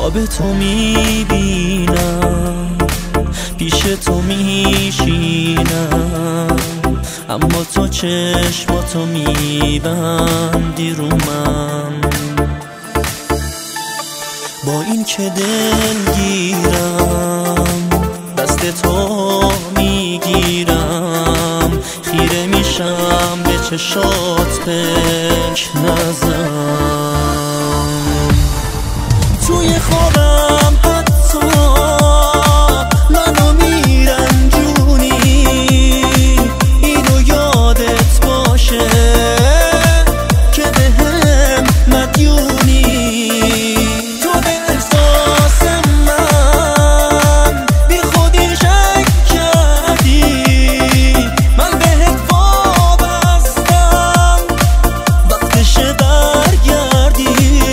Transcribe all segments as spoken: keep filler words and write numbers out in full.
خواب تو میبینم، پیش تو میشینم، اما تو چشماتو میبندی رو من. با این که دل گیرم دست تو میگیرم، خیره میشم به چشات پک نزن. توی خوابم حتی منو میرنجونی، اینو یادت باشه که بهم مدیونی. تو به احساس من بی خودی شک کردی، من بهت وابستم، وقتشه برگردی.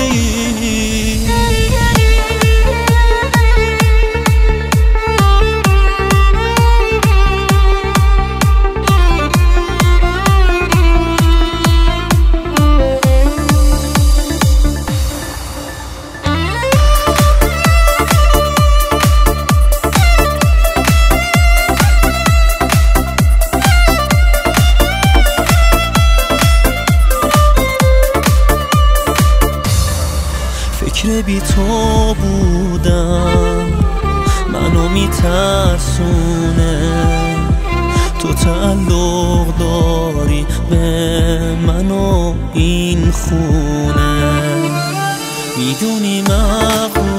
فکر بی تو بودم منو میترسونه، تو تعلق داری به منو این خونه، میدونی مغرور